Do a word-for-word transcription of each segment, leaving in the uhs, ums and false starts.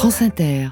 France Inter.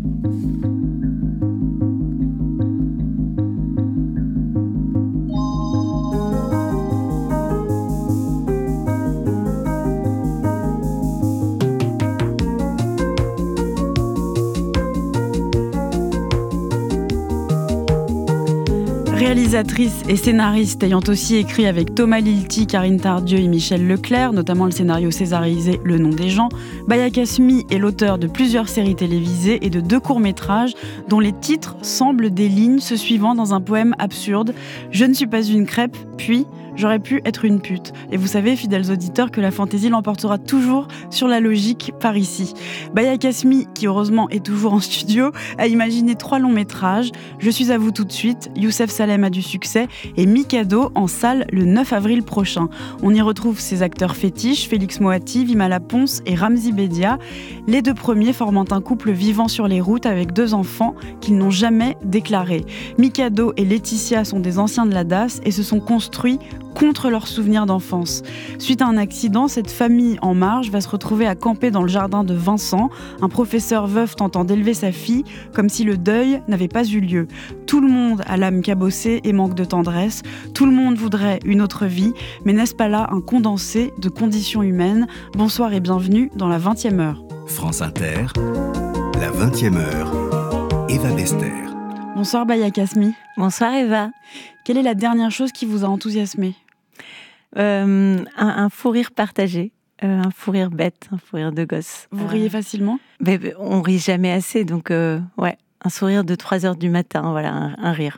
Réalisatrice et scénariste ayant aussi écrit avec Thomas Lilti, Karine Tardieu et Michel Leclerc, notamment le scénario césarisé Le nom des gens, Baya Kasmi est l'auteur de plusieurs séries télévisées et de deux courts-métrages dont les titres semblent des lignes se suivant dans un poème absurde « Je ne suis pas une crêpe, puis j'aurais pu être une pute ». Et vous savez, fidèles auditeurs, que la fantaisie l'emportera toujours sur la logique par ici. Baya Kasmi, qui heureusement est toujours en studio, a imaginé trois longs métrages. Je suis à vous tout de suite, Youssef Salem a du succès et Mikado en salle le neuf avril prochain. On y retrouve ses acteurs fétiches, Félix Moati, Vimala Ponce et Ramzi Bedia. Les deux premiers formant un couple vivant sur les routes avec deux enfants qu'ils n'ont jamais déclarés. Mikado et Laetitia sont des anciens de la D A S et se sont construits contre leurs souvenirs d'enfance. Suite à un accident, cette famille en marge va se retrouver à camper dans le jardin de Vincent, un professeur veuf tentant d'élever sa fille comme si le deuil n'avait pas eu lieu. Tout le monde a l'âme cabossée et manque de tendresse. Tout le monde voudrait une autre vie, mais n'est-ce pas là un condensé de conditions humaines ? Bonsoir et bienvenue dans la vingtième heure. France Inter, la vingtième heure, Eva Bester. Bonsoir Baya Kasmi. Bonsoir Eva. Quelle est la dernière chose qui vous a enthousiasmé ? euh, un, un fou rire partagé, euh, un fou rire bête, un fou rire de gosse. Vous riez euh, facilement ? ben, ben, On rit jamais assez, donc euh, ouais, un sourire de trois heures du matin, voilà, un, un rire.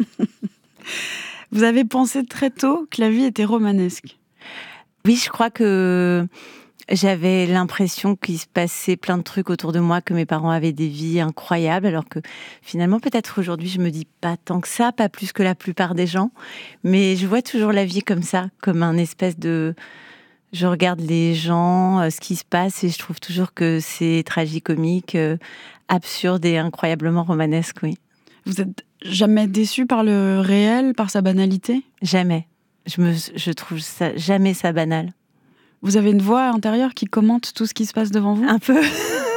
Vous avez pensé très tôt que la vie était romanesque ? Oui, je crois que j'avais l'impression qu'il se passait plein de trucs autour de moi, que mes parents avaient des vies incroyables, alors que finalement, peut-être aujourd'hui, je me dis pas tant que ça, pas plus que la plupart des gens, mais je vois toujours la vie comme ça, comme un espèce de... Je regarde les gens, euh, ce qui se passe, et je trouve toujours que c'est tragicomique, euh, absurde et incroyablement romanesque, oui. Vous êtes jamais déçu par le réel, par sa banalité ? Jamais. Je, me, je trouve ça, jamais ça banal. Vous avez une voix intérieure qui commente tout ce qui se passe devant vous ? Un peu.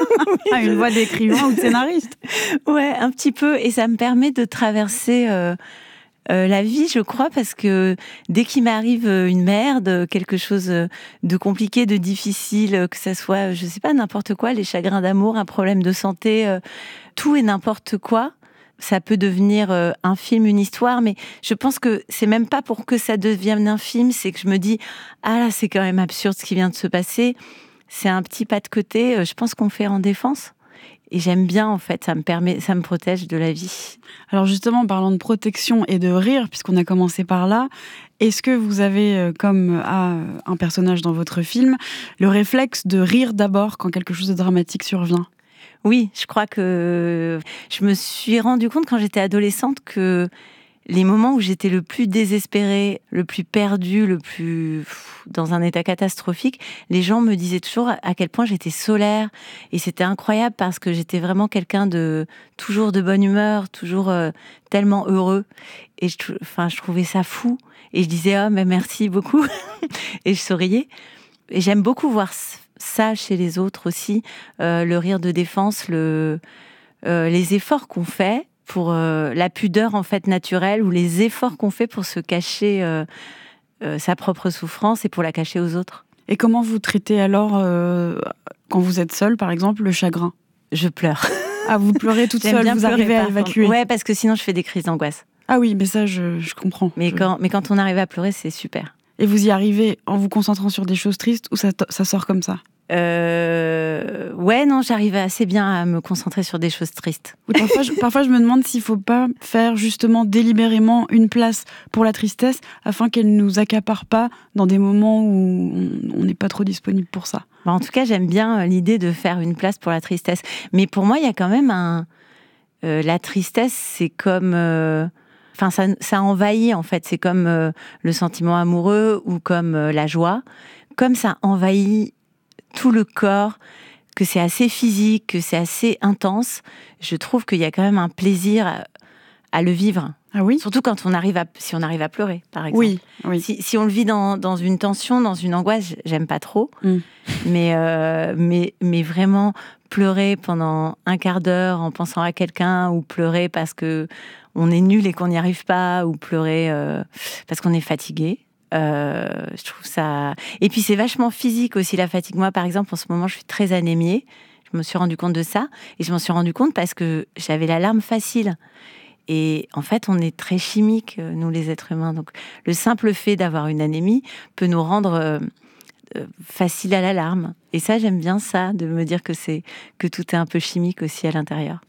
Ah, une voix d'écrivain ou de scénariste ? Ouais, un petit peu. Et ça me permet de traverser euh, euh, la vie, je crois, parce que dès qu'il m'arrive une merde, quelque chose de compliqué, de difficile, que ça soit, je sais pas, n'importe quoi, les chagrins d'amour, un problème de santé, euh, tout et n'importe quoi, ça peut devenir euh, un film, une histoire, mais je pense que c'est même pas pour que ça devienne un film, c'est que je me dis « Ah là, c'est quand même absurde ce qui vient de se passer ». C'est un petit pas de côté, euh, je pense qu'on fait en défense. Et j'aime bien, en fait, ça me permet, ça me protège de la vie. Alors justement, en parlant de protection et de rire, puisqu'on a commencé par là, est-ce que vous avez, comme à un personnage dans votre film, le réflexe de rire d'abord quand quelque chose de dramatique survient ? Oui, je crois que je me suis rendu compte quand j'étais adolescente que les moments où j'étais le plus désespérée, le plus perdue, le plus dans un état catastrophique, les gens me disaient toujours à quel point j'étais solaire. Et c'était incroyable parce que j'étais vraiment quelqu'un de toujours de bonne humeur, toujours euh, tellement heureux. Et je, enfin, je trouvais ça fou. Et je disais « Oh, mais merci beaucoup ». Et je souriais. Et j'aime beaucoup voir ça chez les autres aussi, euh, le rire de défense, le, euh, les efforts qu'on fait pour euh, la pudeur en fait naturelle, ou les efforts qu'on fait pour se cacher euh, euh, sa propre souffrance et pour la cacher aux autres. Et comment vous traitez alors, euh, quand vous êtes seule, par exemple, le chagrin ? Je pleure. Ah, vous pleurez toute seule, vous arrivez à évacuer ? Ouais, parce que sinon je fais des crises d'angoisse. Ah oui, mais ça, je, je comprends. Mais, je... Quand, mais quand on arrive à pleurer, c'est super. Et vous y arrivez en vous concentrant sur des choses tristes ou ça, ça sort comme ça ? Euh... Ouais, non, j'arrive assez bien à me concentrer sur des choses tristes. Oui, parfois, je, parfois, je me demande s'il ne faut pas faire justement délibérément une place pour la tristesse afin qu'elle ne nous accapare pas dans des moments où on n'est pas trop disponible pour ça. Bah, en tout cas, j'aime bien l'idée de faire une place pour la tristesse. Mais pour moi, il y a quand même un... Euh, la tristesse, c'est comme... Euh... Enfin, ça, ça envahit, en fait. C'est comme euh, le sentiment amoureux ou comme euh, la joie. Comme ça envahit tout le corps, que c'est assez physique, que c'est assez intense, je trouve qu'il y a quand même un plaisir à, à le vivre. Ah oui ? Surtout quand on arrive à, si on arrive à pleurer, par exemple. Oui, oui. Si, si on le vit dans, dans une tension, dans une angoisse, j'aime pas trop. Mm. Mais, euh, mais, mais vraiment, pleurer pendant un quart d'heure en pensant à quelqu'un, ou pleurer parce que on est nul et qu'on n'y arrive pas, ou pleurer euh, parce qu'on est fatigué. Euh, je trouve ça... Et puis c'est vachement physique aussi, la fatigue. Moi, par exemple, en ce moment, je suis très anémiée. Je me suis rendu compte de ça. Et je m'en suis rendu compte parce que j'avais la larme facile. Et en fait, on est très chimiques, nous, les êtres humains. Donc, le simple fait d'avoir une anémie peut nous rendre euh, faciles à la larme. Et ça, j'aime bien ça, de me dire que, c'est, que tout est un peu chimique aussi à l'intérieur.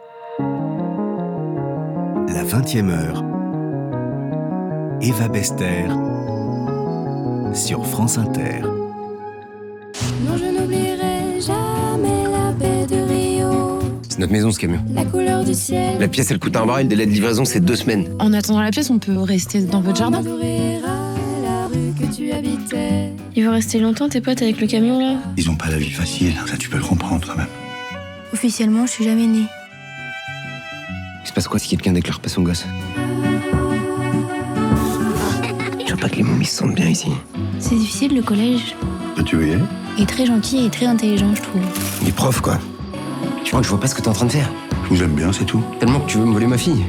La vingtième heure. Eva Bester sur France Inter. Non, je n'oublierai jamais la baie de Rio. C'est notre maison, ce camion. La couleur du ciel. La pièce, elle coûte un bras, le délai de livraison, c'est deux semaines. En attendant la pièce, on peut rester dans votre jardin. La rue que tu habitais. Ils vont rester longtemps, tes potes, avec le camion, là ? Ils ont pas la vie facile, ça tu peux le comprendre quand même. Officiellement, je suis jamais née. Il se passe quoi si quelqu'un déclare pas son gosse ? Je veux pas que les momies se sentent bien ici. C'est difficile, le collège. Que tu veux y aller ? Il est très gentil et très intelligent, je trouve. Les profs, quoi. Tu crois que je vois pas ce que t'es en train de faire ? Je vous aime bien, c'est tout. Tellement que tu veux me voler ma fille.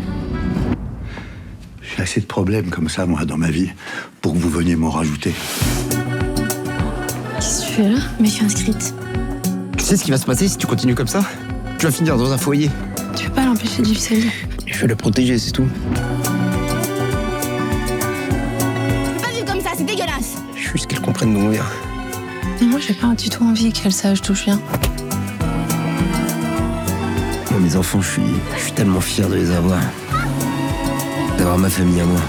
J'ai assez de problèmes comme ça, moi, dans ma vie, pour que vous veniez m'en rajouter. Qu'est-ce que tu fais là ? Mais je suis inscrite. Tu sais ce qui va se passer si tu continues comme ça ? Tu vas finir dans un foyer. Tu peux pas l'empêcher de vivre sa vie. Je vais le protéger, c'est tout. Pas vu comme ça, c'est dégueulasse. Je veux juste qu'elle comprenne d'où on vient. Et moi, j'ai pas du tout envie qu'elle sache d'où je viens. Moi, mes enfants, je suis, je suis tellement fier de les avoir. D'avoir ma famille à moi.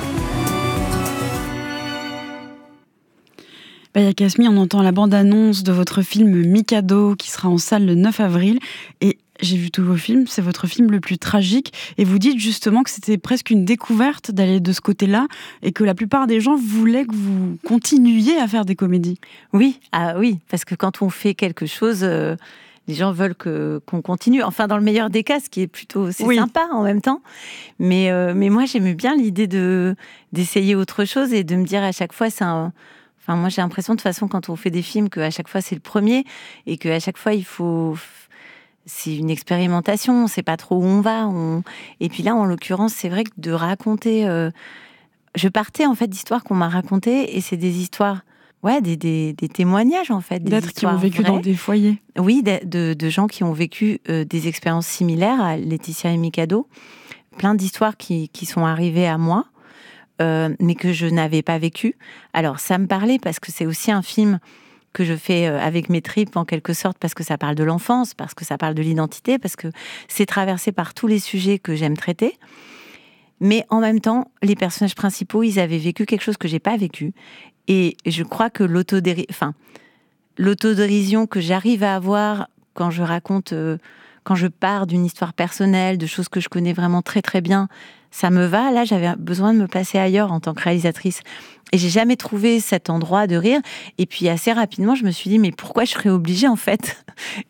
Baya Kasmi, on entend la bande-annonce de votre film Mikado qui sera en salle le neuf avril. Et j'ai vu tous vos films, c'est votre film le plus tragique. Et vous dites justement que c'était presque une découverte d'aller de ce côté-là et que la plupart des gens voulaient que vous continuiez à faire des comédies. Oui, ah oui, parce que quand on fait quelque chose... Euh... Les gens veulent que, qu'on continue. Enfin, dans le meilleur des cas, ce qui est plutôt c'est oui. sympa en même temps. Mais, euh, mais moi, j'aimais bien l'idée de, d'essayer autre chose et de me dire à chaque fois, c'est un... Enfin, moi, j'ai l'impression, de toute façon, quand on fait des films, qu'à chaque fois, c'est le premier et qu'à chaque fois, il faut... C'est une expérimentation, on ne sait pas trop où on va. On... Et puis là, en l'occurrence, c'est vrai que de raconter... Euh... Je partais, en fait, d'histoires qu'on m'a racontées et c'est des histoires... Ouais, des, des, des témoignages, en fait. Des D'êtres qui ont vécu vraies. Dans des foyers. Oui, de, de, de gens qui ont vécu euh, des expériences similaires à Laetitia et Mikado. Plein d'histoires qui, qui sont arrivées à moi, euh, mais que je n'avais pas vécues. Alors, ça me parlait parce que c'est aussi un film que je fais euh, avec mes tripes, en quelque sorte, parce que ça parle de l'enfance, parce que ça parle de l'identité, parce que c'est traversé par tous les sujets que j'aime traiter. Mais en même temps, les personnages principaux, ils avaient vécu quelque chose que j'ai pas vécu. Et je crois que l'autodéri... enfin, l'autodérision que j'arrive à avoir quand je raconte, euh, quand je pars d'une histoire personnelle, de choses que je connais vraiment très très bien, ça me va. Là, j'avais besoin de me placer ailleurs en tant que réalisatrice. Et j'ai jamais trouvé cet endroit de rire. Et puis assez rapidement, je me suis dit, mais pourquoi je serais obligée en fait ?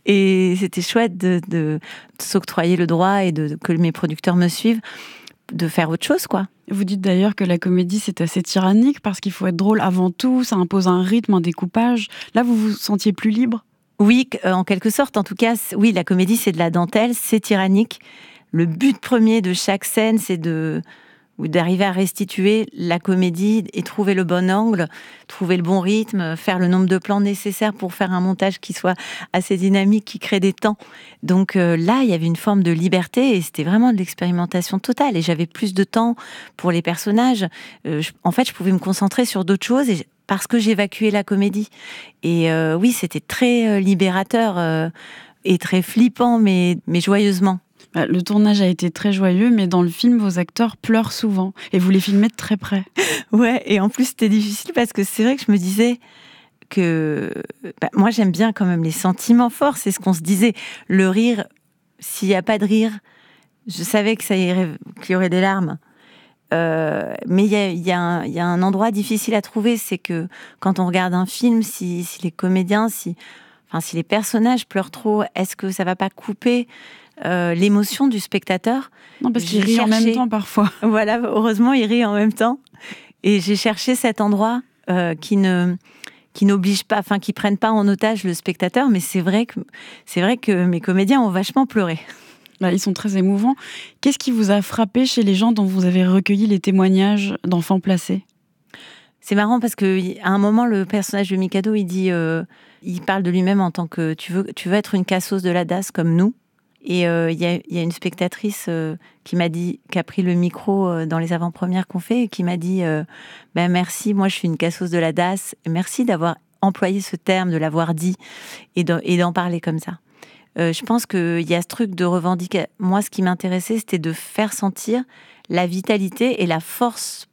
Et c'était chouette de, de, de s'octroyer le droit et de, que mes producteurs me suivent, de faire autre chose, quoi. Vous dites d'ailleurs que la comédie, c'est assez tyrannique parce qu'il faut être drôle avant tout, ça impose un rythme, un découpage. Là, vous vous sentiez plus libre ? Oui, en quelque sorte. En tout cas, oui, la comédie, c'est de la dentelle, c'est tyrannique. Le but premier de chaque scène, c'est de... ou d'arriver à restituer la comédie et trouver le bon angle, trouver le bon rythme, faire le nombre de plans nécessaires pour faire un montage qui soit assez dynamique, qui crée des temps. Donc euh, là, il y avait une forme de liberté et c'était vraiment de l'expérimentation totale. Et j'avais plus de temps pour les personnages. Euh, je, en fait, je pouvais me concentrer sur d'autres choses et, parce que j'évacuais la comédie. Et euh, oui, c'était très euh, libérateur euh, et très flippant, mais, mais joyeusement. Le tournage a été très joyeux, mais dans le film, vos acteurs pleurent souvent. Et vous les filmez de très près. Ouais, et en plus, c'était difficile parce que c'est vrai que je me disais que... Bah, moi, j'aime bien quand même les sentiments forts. C'est ce qu'on se disait. Le rire, s'il n'y a pas de rire, je savais que ça irait, qu'il y aurait des larmes. Euh, mais il y a, y, a y a un endroit difficile à trouver, c'est que quand on regarde un film, si, si les comédiens, si, enfin, si les personnages pleurent trop, est-ce que ça ne va pas couper euh, l'émotion du spectateur. Non, parce qu'il J'ai rit en cherché- même temps parfois. Voilà, heureusement, il rit en même temps. Et j'ai cherché cet endroit euh, qui ne qui n'oblige pas, enfin qui prenne pas en otage le spectateur. Mais c'est vrai que c'est vrai que mes comédiens ont vachement pleuré. Bah, ils sont très émouvants. Qu'est-ce qui vous a frappé chez les gens dont vous avez recueilli les témoignages d'enfants placés ? C'est marrant parce que à un moment, le personnage de Mikado, il dit, euh, il parle de lui-même en tant que tu veux, tu veux être une cassos de la D A S comme nous. Et il euh, y, a, y a une spectatrice euh, qui m'a dit, qui a pris le micro euh, dans les avant-premières qu'on fait, et qui m'a dit, euh, ben merci, moi je suis une cassos de la D A S. Merci d'avoir employé ce terme, de l'avoir dit et, de, et d'en parler comme ça. Euh, je pense qu'il y a ce truc de revendiquer. Moi, ce qui m'intéressait, c'était de faire sentir la vitalité et la force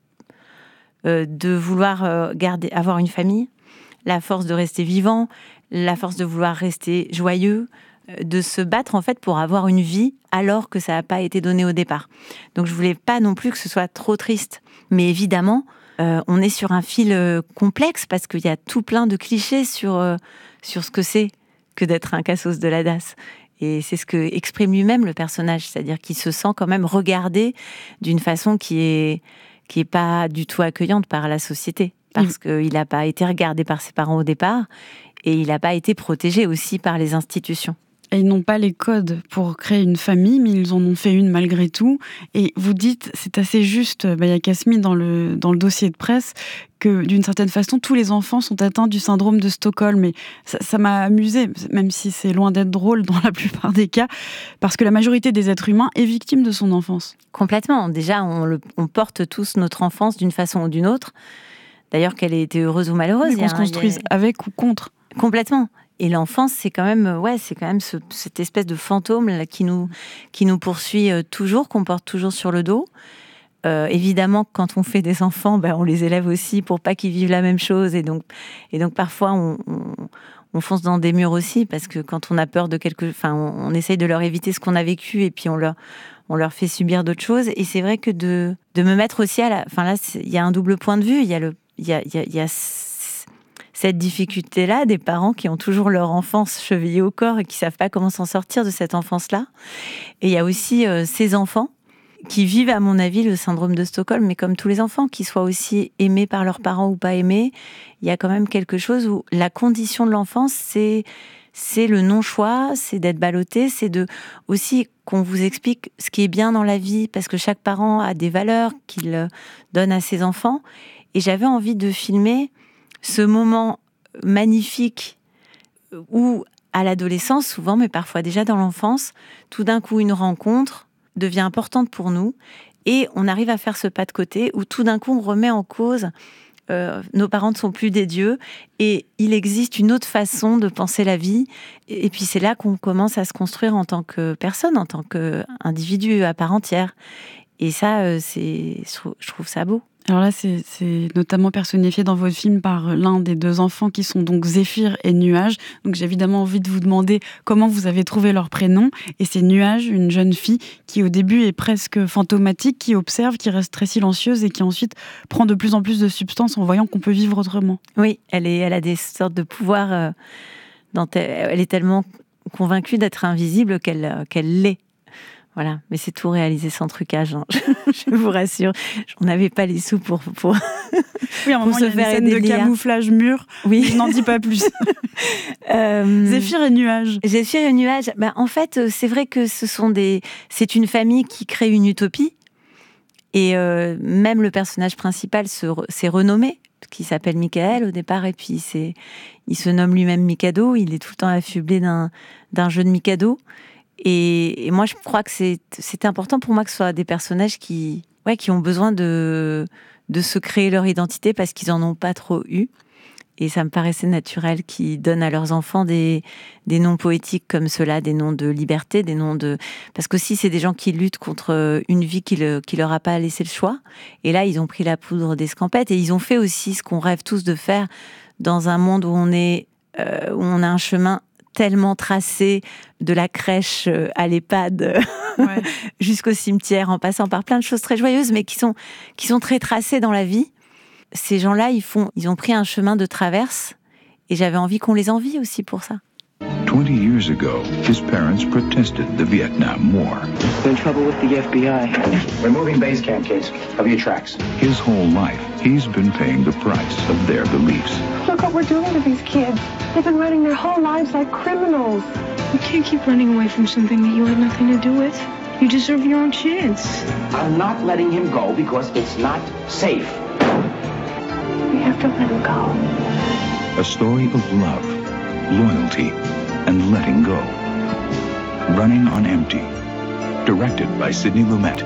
euh, de vouloir euh, garder, avoir une famille, la force de rester vivant, la force de vouloir rester joyeux, euh, de se battre en fait pour avoir une vie alors que ça n'a pas été donné au départ. Donc je voulais pas non plus que ce soit trop triste. Mais évidemment, euh, on est sur un fil euh, complexe parce qu'il y a tout plein de clichés sur, euh, sur ce que c'est que d'être un cassos de la D A S. Et c'est ce que exprime lui-même le personnage, c'est-à-dire qu'il se sent quand même regardé d'une façon qui est qui est pas du tout accueillante par la société, parce mmh. qu'il n'a pas été regardé par ses parents au départ, et il n'a pas été protégé aussi par les institutions. Et ils n'ont pas les codes pour créer une famille, mais ils en ont fait une malgré tout. Et vous dites, c'est assez juste, Baya Kasmi, dans le, dans le dossier de presse, que d'une certaine façon, tous les enfants sont atteints du syndrome de Stockholm. Et ça, ça m'a amusé, même si c'est loin d'être drôle dans la plupart des cas, parce que la majorité des êtres humains est victime de son enfance. Complètement. Déjà, on, le, on porte tous notre enfance d'une façon ou d'une autre. D'ailleurs, qu'elle ait été heureuse ou malheureuse. Mais qu'on se construise a... avec ou contre. Complètement. Et l'enfance, c'est quand même, ouais, c'est quand même ce, cette espèce de fantôme là, qui nous, qui nous poursuit euh, toujours, qu'on porte toujours sur le dos. Euh, évidemment, quand on fait des enfants, ben, on les élève aussi pour pas qu'ils vivent la même chose. Et donc, et donc parfois, on, on, on fonce dans des murs aussi, parce que quand on a peur de quelque... Enfin, on, on essaye de leur éviter ce qu'on a vécu, et puis on leur, on leur fait subir d'autres choses. Et c'est vrai que de, de me mettre aussi à la... Enfin là, il y a un double point de vue. Il y a le... Il y a, il y a, il y a cette difficulté-là des parents qui ont toujours leur enfance chevillée au corps et qui savent pas comment s'en sortir de cette enfance-là. Et il y a aussi euh, ces enfants qui vivent, à mon avis, le syndrome de Stockholm, mais comme tous les enfants, qui soient aussi aimés par leurs parents ou pas aimés, il y a quand même quelque chose où la condition de l'enfance, c'est, c'est le non-choix, c'est d'être ballotté, c'est de aussi qu'on vous explique ce qui est bien dans la vie, parce que chaque parent a des valeurs qu'il donne à ses enfants. Et j'avais envie de filmer ce moment magnifique où, à l'adolescence, souvent, mais parfois déjà dans l'enfance, tout d'un coup, une rencontre devient importante pour nous et on arrive à faire ce pas de côté où tout d'un coup, on remet en cause euh, nos parents ne sont plus des dieux et il existe une autre façon de penser la vie. Et puis, c'est là qu'on commence à se construire en tant que personne, en tant qu'individu à part entière. Et ça, c'est, je trouve ça beau. Alors là, c'est, c'est notamment personnifié dans votre film par l'un des deux enfants qui sont donc Zéphyr et Nuage. Donc j'ai évidemment envie de vous demander comment vous avez trouvé leur prénom. Et c'est Nuage, une jeune fille qui au début est presque fantomatique, qui observe, qui reste très silencieuse et qui ensuite prend de plus en plus de substance en voyant qu'on peut vivre autrement. Oui, elle, est, elle a des sortes de pouvoirs. Euh, dont elle, elle est tellement convaincue d'être invisible qu'elle, qu'elle l'est. Voilà, mais c'est tout réalisé sans trucage, hein. Je vous rassure. On n'avait pas les sous pour, pour, oui, à un moment, pour se il y a faire une scène aider de camouflage mûr. Oui. Je n'en dis pas plus. euh... Zéphyr et Nuage. Zéphyr et Nuage. Ben, en fait, c'est vrai que ce sont des. C'est une famille qui crée une utopie. Et euh, même le personnage principal se, s'est renommé, qui s'appelle Michael au départ, et puis c'est, il se nomme lui-même Mikado. Il est tout le temps affublé d'un, d'un jeu de Mikado. Et, et moi, je crois que c'est, c'est important pour moi que ce soit des personnages qui, ouais, qui ont besoin de, de se créer leur identité parce qu'ils en ont pas trop eu. Et ça me paraissait naturel qu'ils donnent à leurs enfants des, des noms poétiques comme ceux-là, des noms de liberté, des noms de... Parce qu'aussi, c'est des gens qui luttent contre une vie qui, le, qui leur a pas laissé le choix. Et là, ils ont pris la poudre d'escampette et ils ont fait aussi ce qu'on rêve tous de faire dans un monde où on est, euh, où on a un chemin tellement tracé, de la crèche à l'EHPAD ouais. jusqu'au cimetière, en passant par plein de choses très joyeuses, mais qui sont, qui sont très tracées dans la vie. Ces gens-là, ils, font, ils ont pris un chemin de traverse, et j'avais envie qu'on les envie aussi pour ça. Twenty years ago, his parents protested the Vietnam War. We're in trouble with the F B I. We're moving base camp, kids. Cover your tracks. His whole life, he's been paying the price of their beliefs. Look what we're doing to these kids. They've been running their whole lives like criminals. You can't keep running away from something that you had nothing to do with. You deserve your own chance. I'm not letting him go because it's not safe. We have to let him go. A story of love, loyalty, and letting go. Running on Empty. Directed by Sidney Lumet.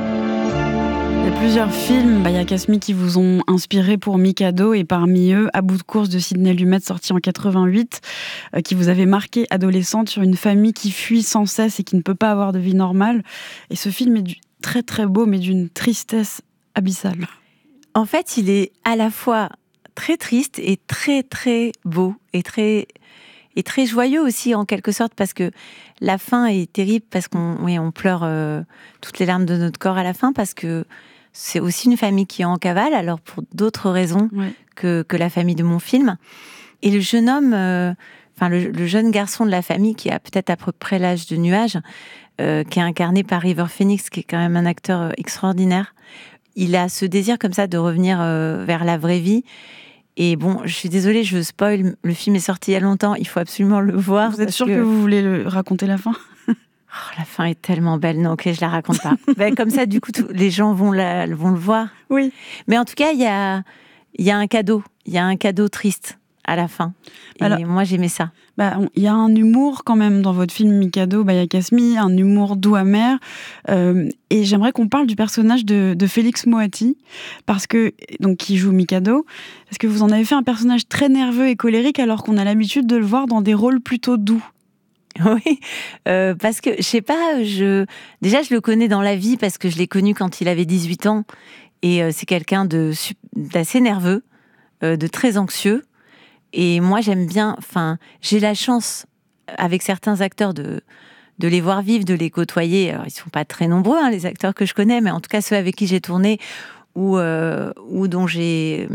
Il y a plusieurs films, Baya Kasmi, qui vous ont inspiré pour Mikado, et parmi eux, À bout de course de Sidney Lumet, sorti en quatre-vingt-huit, euh, qui vous avait marqué adolescente sur une famille qui fuit sans cesse et qui ne peut pas avoir de vie normale. Et ce film est du, très très beau, mais d'une tristesse abyssale. En fait, il est à la fois très triste et très très beau et très et très joyeux aussi en quelque sorte, parce que la fin est terrible, parce qu'on oui, on pleure euh, toutes les larmes de notre corps à la fin, parce que c'est aussi une famille qui est en cavale, alors pour d'autres raisons ouais. que que la famille de mon film. Et le jeune homme, euh, enfin le, le jeune garçon de la famille qui a peut-être à peu près l'âge de Nuage, euh, qui est incarné par River Phoenix, qui est quand même un acteur extraordinaire. Il a ce désir comme ça de revenir euh, vers la vraie vie. Et bon, je suis désolée, je spoil, le film est sorti il y a longtemps, il faut absolument le voir. Vous êtes sûre que... que vous voulez le... raconter la fin ? Oh, la fin est tellement belle, non, ok, je la raconte pas. Ben, comme ça, du coup, tout, les gens vont, la, vont le voir. Oui. Mais en tout cas, il y a, y a un cadeau, il y a un cadeau triste à la fin. Et alors, moi, j'aimais ça. Bah, il y a un humour quand même dans votre film Mikado, Baya Kasmi, un humour doux amer. Euh, et j'aimerais qu'on parle du personnage de, de Félix Moati, parce que, donc, qui joue Mikado, parce que vous en avez fait un personnage très nerveux et colérique, alors qu'on a l'habitude de le voir dans des rôles plutôt doux. Oui, euh, parce que, je sais pas, je... déjà, je le connais dans la vie, parce que je l'ai connu quand il avait dix-huit ans, et euh, c'est quelqu'un de, d'assez nerveux, euh, de très anxieux. Et moi, j'aime bien, enfin, j'ai la chance, avec certains acteurs, de, de les voir vivre, de les côtoyer. Alors, ils ne sont pas très nombreux, hein, les acteurs que je connais, mais en tout cas, ceux avec qui j'ai tourné ou, euh, ou dont j'ai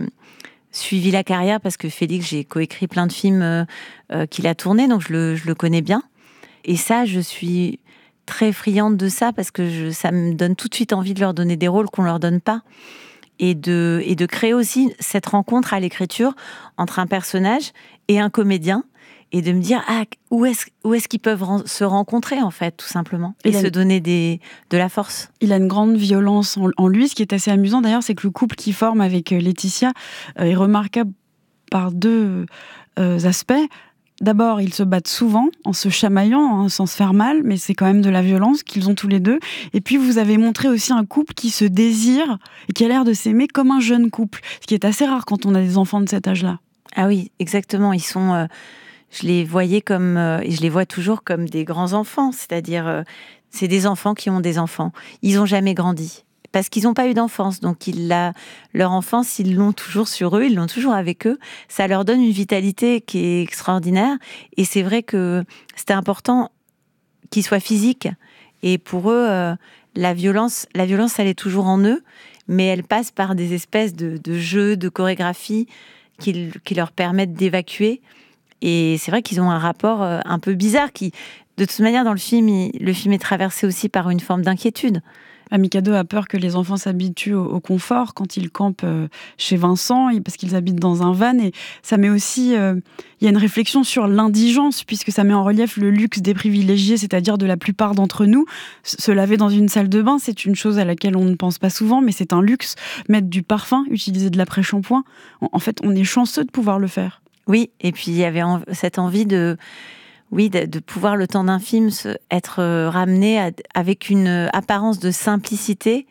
suivi la carrière, parce que Félix, j'ai coécrit plein de films euh, euh, qu'il a tournés, donc je le, je le connais bien. Et ça, je suis très friande de ça, parce que je, ça me donne tout de suite envie de leur donner des rôles qu'on ne leur donne pas. Et de, et de créer aussi cette rencontre à l'écriture entre un personnage et un comédien, et de me dire ah, où est-ce, où est-ce qu'ils peuvent ren- se rencontrer, en fait, tout simplement, et se donner des, de la force. Il a une grande violence en, en lui. Ce qui est assez amusant, d'ailleurs, c'est que le couple qu'il forme avec Laetitia euh, est remarquable par deux euh, aspects. D'abord, ils se battent souvent en se chamaillant, hein, sans se faire mal, mais c'est quand même de la violence qu'ils ont tous les deux. Et puis, vous avez montré aussi un couple qui se désire et qui a l'air de s'aimer comme un jeune couple, ce qui est assez rare quand on a des enfants de cet âge-là. Ah oui, exactement. Ils sont, euh, je les voyais comme, euh, et je les vois toujours comme des grands enfants, c'est-à-dire, euh, c'est des enfants qui ont des enfants. Ils n'ont jamais grandi. Parce qu'ils n'ont pas eu d'enfance, donc ils la, leur enfance, ils l'ont toujours sur eux, ils l'ont toujours avec eux. Ça leur donne une vitalité qui est extraordinaire. Et c'est vrai que c'était important qu'ils soient physiques. Et pour eux, euh, la violence, la violence, elle est toujours en eux, mais elle passe par des espèces de, de jeux, de chorégraphies qui, qui leur permettent d'évacuer. Et c'est vrai qu'ils ont un rapport euh, un peu bizarre qui, de toute manière, dans le film, il, le film est traversé aussi par une forme d'inquiétude. Mikado a peur que les enfants s'habituent au, au confort quand ils campent euh, chez Vincent, parce qu'ils habitent dans un van. Et ça met aussi... Euh, il y a une réflexion sur l'indigence, puisque ça met en relief le luxe des privilégiés, c'est-à-dire de la plupart d'entre nous. Se laver dans une salle de bain, c'est une chose à laquelle on ne pense pas souvent, mais c'est un luxe. Mettre du parfum, utiliser de l'après-shampoing, en fait, on est chanceux de pouvoir le faire. Oui, et puis il y avait en, cette envie de... Oui, de, de pouvoir, le temps d'un film, être ramené à, avec une apparence de simplicité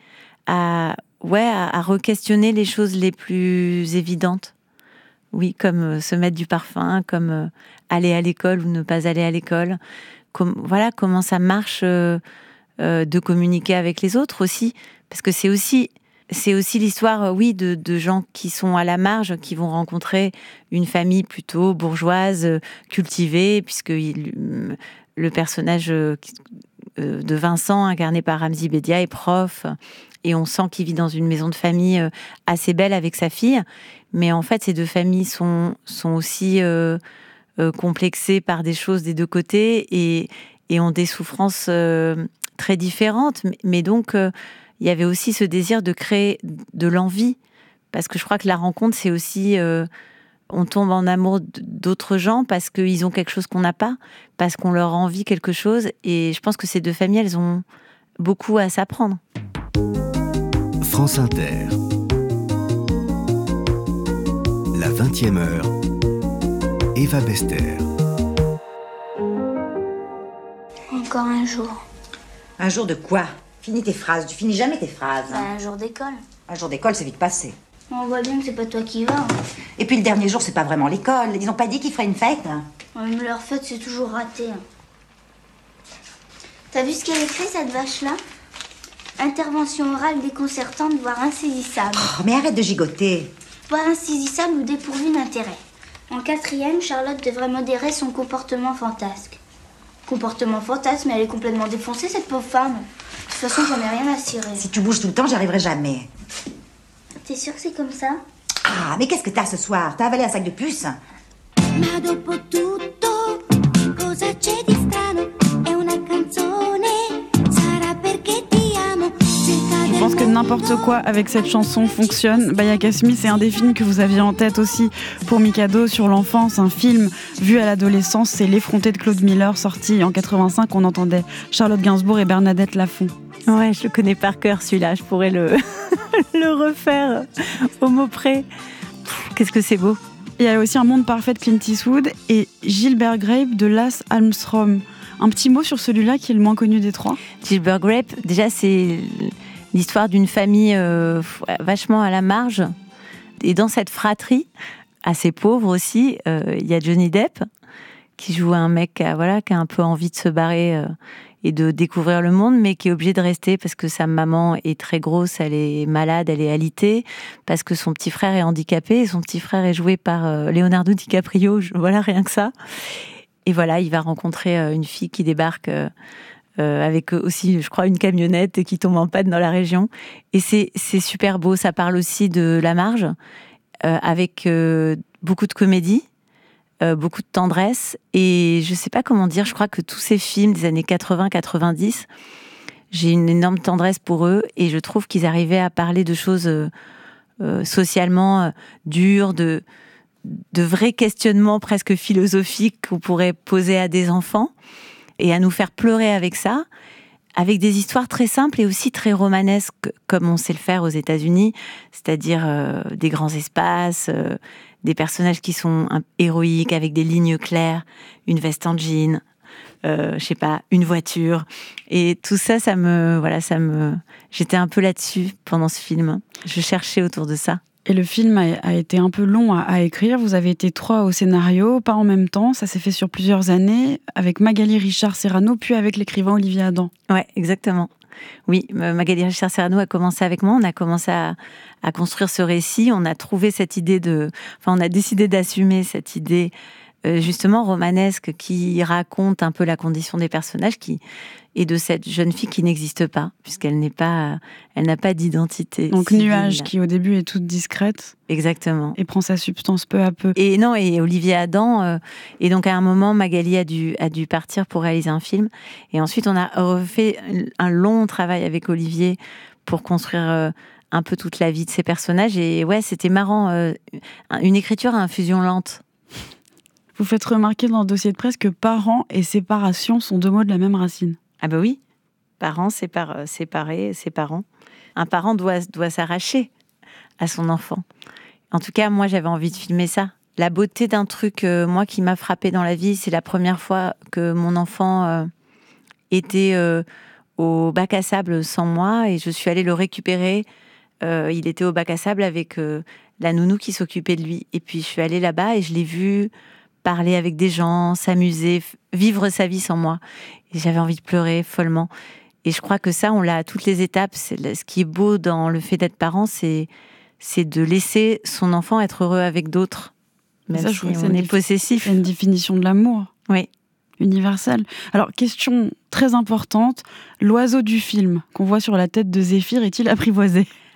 à, ouais, à, à re-questionner les choses les plus évidentes. Oui, comme se mettre du parfum, comme aller à l'école ou ne pas aller à l'école. Comme, voilà, comment ça marche euh, euh, de communiquer avec les autres aussi. Parce que c'est aussi... C'est aussi l'histoire, oui, de, de gens qui sont à la marge, qui vont rencontrer une famille plutôt bourgeoise, cultivée, puisque il, le personnage de Vincent, incarné par Ramzy Bedia, est prof, et on sent qu'il vit dans une maison de famille assez belle avec sa fille. Mais en fait, ces deux familles sont, sont aussi euh, euh, complexés par des choses des deux côtés et, et ont des souffrances euh, très différentes. Mais donc, euh, il y avait aussi ce désir de créer de l'envie. Parce que je crois que la rencontre, c'est aussi... Euh, on tombe en amour d'autres gens parce qu'ils ont quelque chose qu'on n'a pas, parce qu'on leur envie quelque chose. Et je pense que ces deux familles, elles ont beaucoup à s'apprendre. France Inter. La vingtième heure. Eva Bester. Encore un jour. Un jour de quoi? Finis tes phrases. Tu finis jamais tes phrases. Bah, un jour d'école. Un jour d'école, c'est vite passé. On voit bien que c'est pas toi qui vas. Et puis le dernier jour, c'est pas vraiment l'école. Ils ont pas dit qu'ils feraient une fête. Même leur fête, c'est toujours raté. T'as vu ce qu'elle écrit, cette vache-là? Intervention orale déconcertante, voire insaisissable. Oh, mais arrête de gigoter. Voire insaisissable ou dépourvue d'intérêt. En quatrième, Charlotte devrait modérer son comportement fantasque. Comportement fantasque, mais elle est complètement défoncée, cette pauvre femme. De toute façon, j'en ai rien à cirer. Si tu bouges tout le temps, j'y arriverai jamais. T'es sûre que c'est comme ça? Ah, mais qu'est-ce que t'as ce soir? T'as avalé un sac de puces? Je pense que n'importe quoi avec cette chanson fonctionne. Baya Kasmi, c'est un des films que vous aviez en tête aussi pour Mikado sur l'enfance, un film vu à l'adolescence, c'est L'effronté de Claude Miller, sorti en quatre-vingt-cinq. On entendait Charlotte Gainsbourg et Bernadette Lafont. Ouais, je le connais par cœur celui-là, je pourrais le, le refaire au mot près. Qu'est-ce que c'est beau. Il y a aussi Un monde parfait de Clint Eastwood et Gilbert Grape de Lasse Armstrong. Un petit mot sur celui-là qui est le moins connu des trois. Gilbert Grape, déjà c'est l'histoire d'une famille euh, vachement à la marge. Et dans cette fratrie, assez pauvre aussi, euh, il y a Johnny Depp qui joue un mec qui a, voilà, qui a un peu envie de se barrer euh, et de découvrir le monde, mais qui est obligé de rester parce que sa maman est très grosse, elle est malade, elle est alitée, parce que son petit frère est handicapé, et son petit frère est joué par euh, Leonardo DiCaprio, je, voilà, rien que ça. Et voilà, il va rencontrer euh, une fille qui débarque euh, euh, avec aussi, je crois, une camionnette et qui tombe en panne dans la région. Et c'est, c'est super beau, ça parle aussi de la marge, euh, avec euh, beaucoup de comédie, Euh, beaucoup de tendresse, et je sais pas comment dire, je crois que tous ces films des années quatre-vingts quatre-vingt-dix, j'ai une énorme tendresse pour eux, et je trouve qu'ils arrivaient à parler de choses euh, euh, socialement euh, dures, de, de vrais questionnements presque philosophiques qu'on pourrait poser à des enfants, et à nous faire pleurer avec ça, avec des histoires très simples et aussi très romanesques, comme on sait le faire aux États-Unis, c'est-à-dire euh, des grands espaces, euh, des personnages qui sont un, héroïques, avec des lignes claires, une veste en jean, euh, je sais pas, une voiture. Et tout ça, ça me, voilà, ça me, j'étais un peu là-dessus pendant ce film. Je cherchais autour de ça. Et le film a, a été un peu long à, à écrire. Vous avez été trois au scénario, pas en même temps. Ça s'est fait sur plusieurs années, avec Magali Richard Serrano, puis avec l'écrivain Olivier Adam. Ouais, exactement. Oui, Magali Richard Serrano a commencé avec moi. On a commencé à, à construire ce récit. On a trouvé cette idée de... Enfin, on a décidé d'assumer cette idée euh, justement romanesque qui raconte un peu la condition des personnages qui, et de cette jeune fille qui n'existe pas, puisqu'elle n'est pas, elle n'a pas d'identité. Donc civile. Nuage, qui au début est toute discrète. Exactement. Et prend sa substance peu à peu. Et non, et Olivier Adam, euh, et donc à un moment, Magali a dû, a dû partir pour réaliser un film. Et ensuite, on a refait un long travail avec Olivier pour construire euh, un peu toute la vie de ces personnages. Et ouais, c'était marrant, euh, une écriture à infusion lente. Vous faites remarquer dans le dossier de presse que parents et séparation sont deux mots de la même racine. Ah bah oui, parents, sépar- séparés, séparants. Un parent doit, doit s'arracher à son enfant. En tout cas, moi, j'avais envie de filmer ça. La beauté d'un truc, euh, moi, qui m'a frappée dans la vie, c'est la première fois que mon enfant euh, était euh, au bac à sable sans moi, et je suis allée le récupérer. Euh, il était au bac à sable avec euh, la nounou qui s'occupait de lui. Et puis, je suis allée là-bas et je l'ai vu parler avec des gens, s'amuser, f- vivre sa vie sans moi. Et j'avais envie de pleurer follement. Et je crois que ça, on l'a à toutes les étapes. C'est, ce qui est beau dans le fait d'être parent, c'est, c'est de laisser son enfant être heureux avec d'autres. Même ça, si on est possessif. C'est une définition de l'amour. Oui. Universelle. Alors, question très importante. L'oiseau du film qu'on voit sur la tête de Zéphyr est-il apprivoisé ?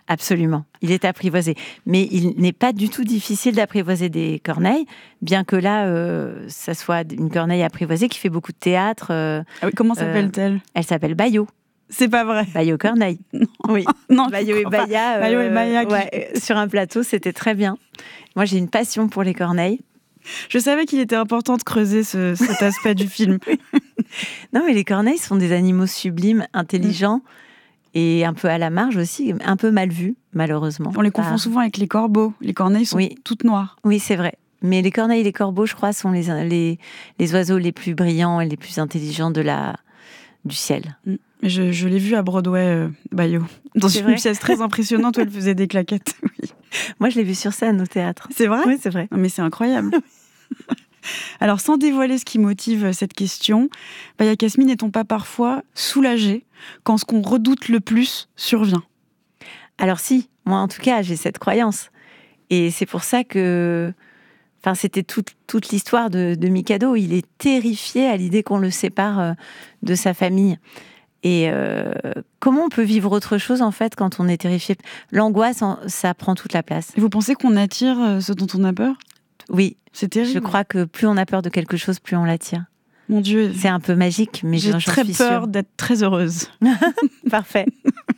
Absolument, il est apprivoisé. Mais il n'est pas du tout difficile d'apprivoiser des corneilles, bien que là, euh, ça soit une corneille apprivoisée qui fait beaucoup de théâtre. Euh, ah oui, comment s'appelle-t-elle ? euh, Elle s'appelle Bayo. C'est pas vrai. Bayo Corneille. Non. Oui. Non, Bayo et Baya. Euh, Bayo et Baya. Ouais, sur un plateau, c'était très bien. Moi, j'ai une passion pour les corneilles. Je savais qu'il était important de creuser ce, cet aspect du film. Non, mais les corneilles sont des animaux sublimes, intelligents. Mmh. Et un peu à la marge aussi, un peu mal vus, malheureusement. On les confond ah. souvent avec les corbeaux. Les corneilles sont oui. toutes noires. Oui, c'est vrai. Mais les corneilles et les corbeaux, je crois, sont les, les, les oiseaux les plus brillants et les plus intelligents de la, du ciel. Je, je l'ai vu à Broadway, euh, Bayo, dans c'est une vrai. pièce très impressionnante où elle faisait des claquettes. Oui. Moi, je l'ai vu sur scène au théâtre. C'est vrai ? Oui, c'est vrai. Non, mais c'est incroyable. Alors, sans dévoiler ce qui motive cette question, Baya Kasmi, n'est-on pas parfois soulagé quand ce qu'on redoute le plus survient ? Alors si, moi en tout cas, j'ai cette croyance. Et c'est pour ça que... Enfin, c'était toute, toute l'histoire de, de Mikado. Il est terrifié à l'idée qu'on le sépare de sa famille. Et euh, comment on peut vivre autre chose, en fait, quand on est terrifié ? L'angoisse, ça prend toute la place. Et vous pensez qu'on attire ce dont on a peur ? Oui. C'est terrible. Je crois que plus on a peur de quelque chose, plus on l'attire. Mon Dieu. C'est un peu magique, mais j'ai j'en très suis peur sûre. d'être très heureuse. Parfait.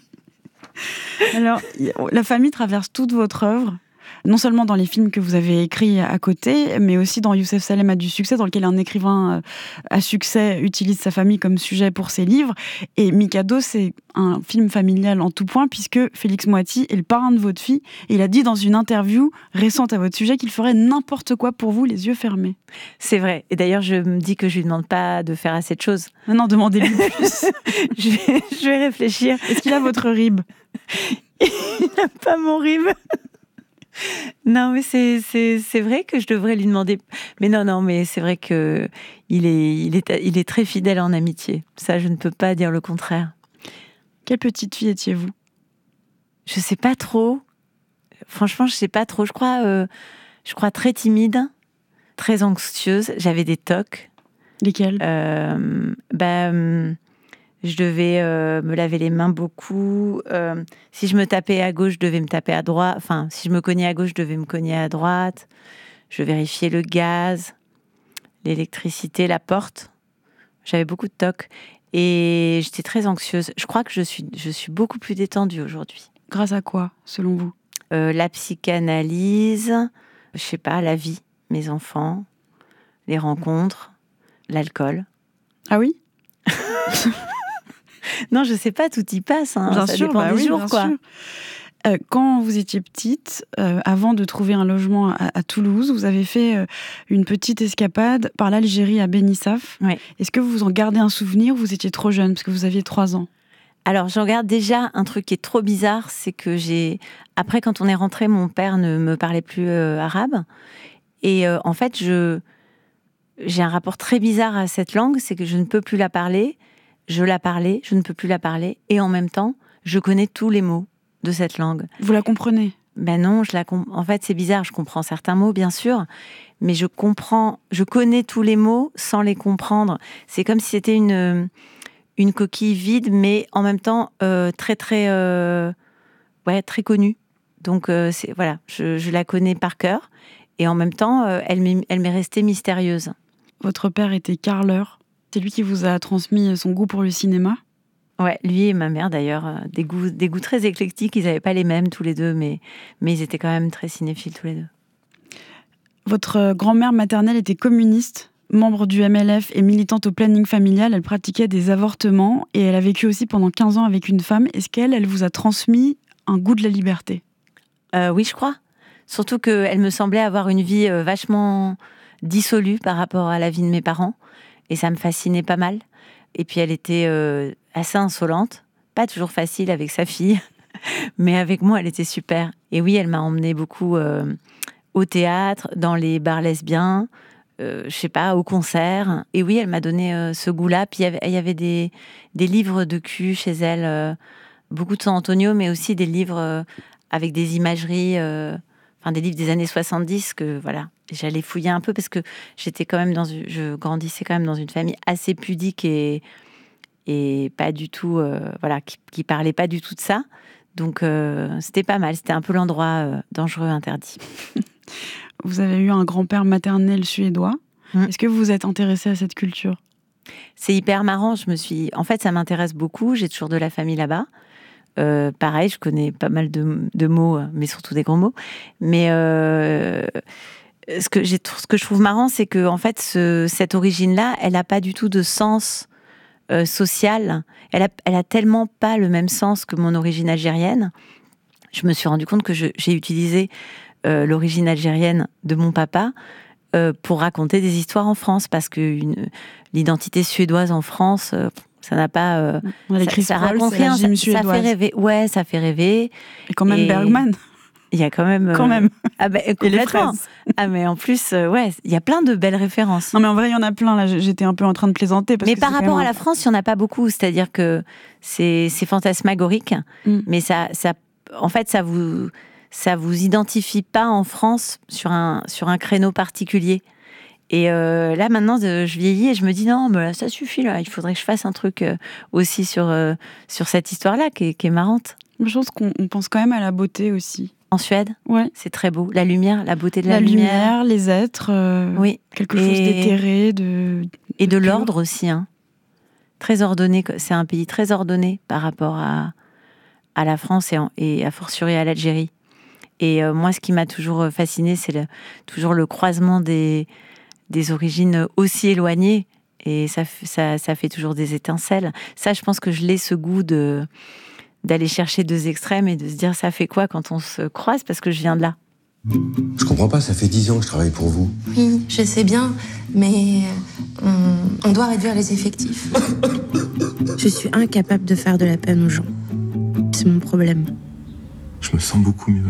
Alors, la famille traverse toute votre œuvre, non seulement dans les films que vous avez écrits à côté, mais aussi dans Youssef Salem a du succès, dans lequel un écrivain à succès utilise sa famille comme sujet pour ses livres. Et Mikado, c'est un film familial en tout point, puisque Félix Moiti est le parrain de votre fille. Et il a dit dans une interview récente à votre sujet qu'il ferait n'importe quoi pour vous, les yeux fermés. C'est vrai. Et d'ailleurs, je me dis que je lui demande pas de faire assez de choses. Non, non, demandez-lui plus. je, vais, je vais réfléchir. Est-ce qu'il a votre rib ? Il n'a pas mon rib. Non, mais c'est, c'est, c'est vrai que je devrais lui demander. Mais non, non, mais c'est vrai que il est, il est, il est très fidèle en amitié. Ça, je ne peux pas dire le contraire. Quelle petite fille étiez-vous ? Je sais pas trop. Franchement, je sais pas trop. Je crois, euh, je crois très timide, très anxieuse. J'avais des tocs. Lesquels ? euh, bah, Je devais euh, me laver les mains beaucoup. Euh, si je me tapais à gauche, je devais me taper à droite. Enfin, si je me cognais à gauche, je devais me cogner à droite. Je vérifiais le gaz, l'électricité, la porte. J'avais beaucoup de tocs. Et j'étais très anxieuse. Je crois que je suis, je suis beaucoup plus détendue aujourd'hui. Grâce à quoi, selon vous ? euh, La psychanalyse, je sais pas, la vie, mes enfants, les rencontres, l'alcool. Ah oui ? Non, je sais pas, tout y passe. Hein. Bien ça sûr, dépend bah des oui, jours, bien quoi. sûr. Euh, quand vous étiez petite, euh, avant de trouver un logement à, à Toulouse, vous avez fait euh, une petite escapade par l'Algérie à Benissaf. Oui. Est-ce que vous en gardez un souvenir ou vous étiez trop jeune parce que vous aviez trois ans ? Alors, j'en garde déjà un truc qui est trop bizarre, c'est que j'ai... Après, quand on est rentré, mon père ne me parlait plus euh, arabe. Et euh, en fait, je... j'ai un rapport très bizarre à cette langue, c'est que je ne peux plus la parler. Je la parlais, je ne peux plus la parler. Et en même temps, je connais tous les mots de cette langue. Vous la comprenez ? Ben non, je la comp... en fait, c'est bizarre. Je comprends certains mots, bien sûr, mais je comprends, je connais tous les mots sans les comprendre. C'est comme si c'était une, une coquille vide, mais en même temps euh, très, très, euh... ouais, très connue. Donc, euh, c'est, voilà, je, je la connais par cœur. Et en même temps, euh, elle, m'est, elle m'est restée mystérieuse. Votre père était carreleur. C'est lui qui vous a transmis son goût pour le cinéma ? Ouais, lui et ma mère d'ailleurs, des goûts, des goûts très éclectiques. Ils n'avaient pas les mêmes tous les deux, mais, mais ils étaient quand même très cinéphiles tous les deux. Votre grand-mère maternelle était communiste, membre du M L F et militante au planning familial. Elle pratiquait des avortements et elle a vécu aussi pendant quinze ans avec une femme. Est-ce qu'elle, elle vous a transmis un goût de la liberté ? euh, Oui, je crois. Surtout qu'elle me semblait avoir une vie vachement dissolue par rapport à la vie de mes parents. Et ça me fascinait pas mal. Et puis elle était euh, assez insolente, pas toujours facile avec sa fille, mais avec moi elle était super. Et oui, elle m'a emmenée beaucoup euh, au théâtre, dans les bars lesbiens, euh, je sais pas, au concert. Et oui, elle m'a donné euh, ce goût-là. Puis il y avait, il y avait des, des livres de cul chez elle, euh, beaucoup de San Antonio, mais aussi des livres euh, avec des imageries, euh, enfin des livres des années soixante-dix que voilà. J'allais fouiller un peu parce que j'étais quand même dans une, je grandissais quand même dans une famille assez pudique et, et pas du tout, euh, voilà, qui, qui parlait pas du tout de ça. Donc, euh, c'était pas mal. C'était un peu l'endroit euh, dangereux, interdit. Vous avez eu un grand-père maternel suédois. Mmh. Est-ce que vous vous êtes intéressée à cette culture ? C'est hyper marrant. Je me suis... En fait, ça m'intéresse beaucoup. J'ai toujours de la famille là-bas. Euh, pareil, je connais pas mal de, de mots, mais surtout des gros mots. Mais euh, ce, que j'ai, ce que je trouve marrant, c'est que en fait, ce, cette origine-là, elle n'a pas du tout de sens euh, social. Elle a, elle a tellement pas le même sens que mon origine algérienne. Je me suis rendu compte que je, j'ai utilisé euh, l'origine algérienne de mon papa euh, pour raconter des histoires en France, parce que une, l'identité suédoise en France... Euh, Ça n'a pas. Euh, ça, ça raconte rien. Ça, ça fait rêver. Ouais, ça fait rêver. Et quand même et Bergman. Il y a quand même. Quand même. Euh, ah ben, et les fraises. Ah mais en plus, euh, ouais, il y a plein de belles références. Non mais en vrai, il y en a plein. Là, j'étais un peu en train de plaisanter. Parce mais que par rapport un... à la France, il y en a pas beaucoup. C'est-à-dire que c'est, c'est fantasmagorique, mm. mais ça, ça, en fait, ça vous, ça vous identifie pas en France sur un, sur un créneau particulier. Et euh, là, maintenant, je vieillis et je me dis non, mais là, ça suffit, là. Il faudrait que je fasse un truc euh, aussi sur, euh, sur cette histoire-là qui est, qui est marrante. Je pense qu'on on pense quand même à la beauté aussi. En Suède, ouais. C'est très beau. La lumière, la beauté de la, la lumière. La lumière, les êtres, euh, oui. quelque et... chose d'éthéré, de... Et de, de l'ordre aussi. Hein. Très ordonné. C'est un pays très ordonné par rapport à, à la France et, en, et a fortiori à l'Algérie. Et euh, moi, ce qui m'a toujours fascinée, c'est le, toujours le croisement des... des origines aussi éloignées, et ça, ça, ça fait toujours des étincelles. Ça, je pense que je l'ai, ce goût de, d'aller chercher deux extrêmes et de se dire ça fait quoi quand on se croise, parce que je viens de là. Je comprends pas, ça fait dix ans que je travaille pour vous. Oui, je sais bien, mais on, on doit réduire les effectifs. Je suis incapable de faire de la peine aux gens. C'est mon problème. Je me sens beaucoup mieux.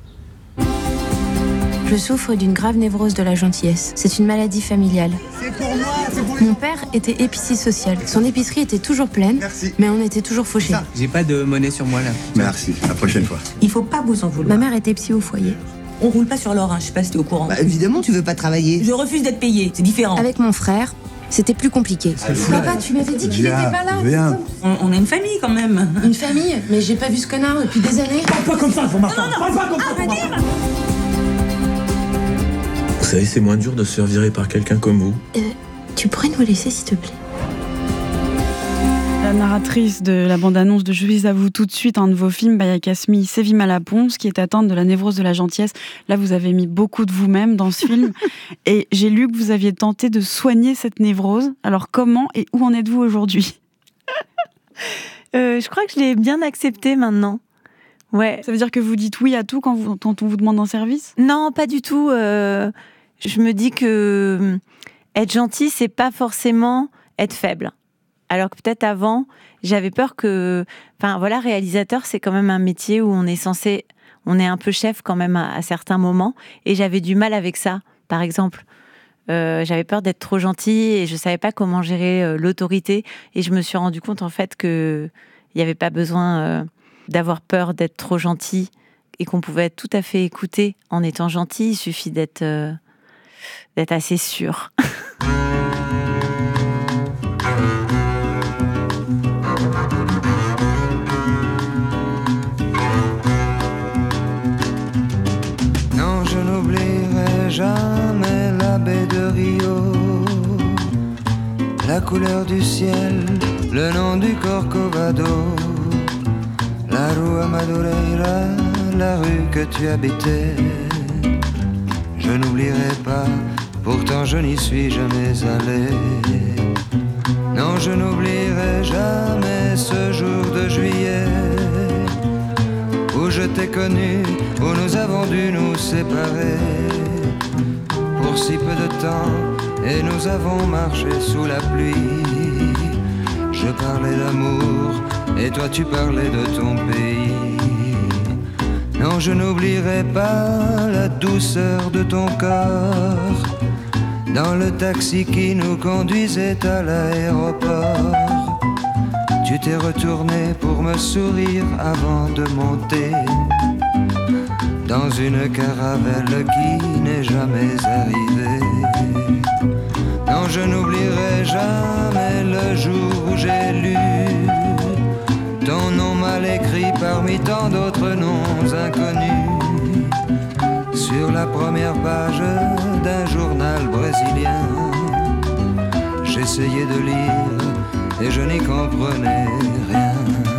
Je souffre d'une grave névrose de la gentillesse. C'est une maladie familiale. C'est pour moi, c'est pour... Mon père était épicier social. Son épicerie était toujours pleine, Merci. Mais on était toujours fauchés. J'ai pas de monnaie sur moi là. Merci, la prochaine fois. Il faut pas vous en vouloir. Ma mère était psy au foyer. On roule pas sur l'or, hein. Je sais pas si t'es au courant. Bah évidemment, tu veux pas travailler. Je refuse d'être payé, c'est différent. Avec mon frère, c'était plus compliqué. Papa, tu m'avais dit qu'il viens, était pas là. Viens. On, on a une famille quand même. Une famille? Mais j'ai pas vu ce connard depuis des années. Parle pas comme ça, pour Martin. Non, non, non. Parle pas comme ça, pour Martin. Vous savez, c'est moins dur de se faire virer par quelqu'un comme vous. Euh, tu pourrais nous laisser, s'il te plaît? La narratrice de la bande-annonce de Je vis à vous tout de suite, un de vos films, Baya Kasmi, Sevima la Ponce, qui est atteinte de la névrose de la gentillesse. Là, vous avez mis beaucoup de vous-même dans ce film. Et j'ai lu que vous aviez tenté de soigner cette névrose. Alors, comment et où en êtes-vous aujourd'hui? euh, Je crois que je l'ai bien accepté maintenant. Ouais. Ça veut dire que vous dites oui à tout quand, vous, quand on vous demande un service? Non, pas du tout. Euh, je me dis que être gentil, c'est pas forcément être faible. Alors que peut-être avant, j'avais peur que... Enfin voilà, réalisateur, c'est quand même un métier où on est censé... On est un peu chef quand même à, à certains moments. Et j'avais du mal avec ça, par exemple. Euh, j'avais peur d'être trop gentille et je savais pas comment gérer euh, l'autorité. Et je me suis rendu compte en fait qu'il n'y avait pas besoin... Euh, d'avoir peur d'être trop gentil et qu'on pouvait être tout à fait écouté en étant gentil. Il suffit d'être, euh, d'être assez sûr. Non, je n'oublierai jamais la baie de Rio, la couleur du ciel, le nom du Corcovado, la rue Madureira, la rue que tu habitais. Je n'oublierai pas, pourtant je n'y suis jamais allé. Non, je n'oublierai jamais ce jour de juillet où je t'ai connu, où nous avons dû nous séparer pour si peu de temps, et nous avons marché sous la pluie. Je parlais d'amour et toi tu parlais de ton pays. Non, je n'oublierai pas la douceur de ton corps dans le taxi qui nous conduisait à l'aéroport. Tu t'es retourné pour me sourire avant de monter dans une caravelle qui n'est jamais arrivée. Non, je n'oublierai jamais le jour où j'ai lu ton nom mal écrit parmi parmi tant d'autres noms inconnus, sur la première page d'un journal brésilien. J'essayais de lire et je n'y comprenais rien.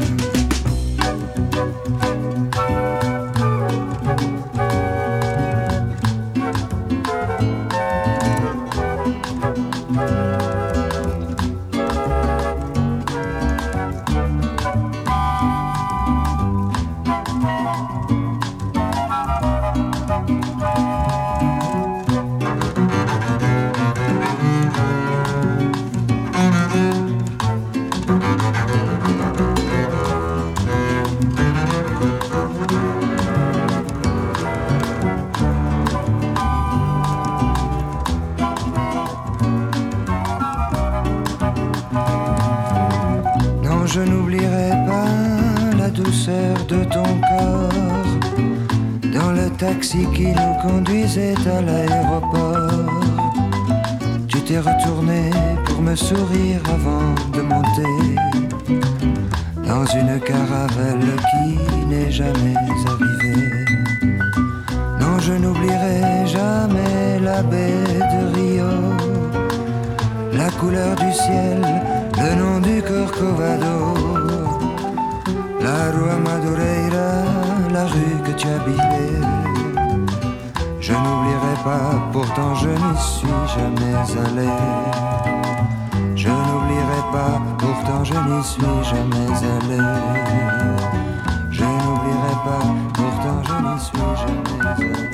Je n'oublierai pas la douceur de ton corps dans le taxi qui nous conduisait à l'aéroport. Tu t'es retourné pour me sourire avant de monter dans une caravelle qui n'est jamais arrivée. Non, je n'oublierai jamais la baie de Rio, la couleur du ciel, le nom du Corcovado, la rue Madureira, la rue que tu habitais. Je n'oublierai pas, pourtant je n'y suis jamais allé. Je n'oublierai pas, pourtant je n'y suis jamais allé. Je n'oublierai pas, pourtant je n'y suis jamais allé.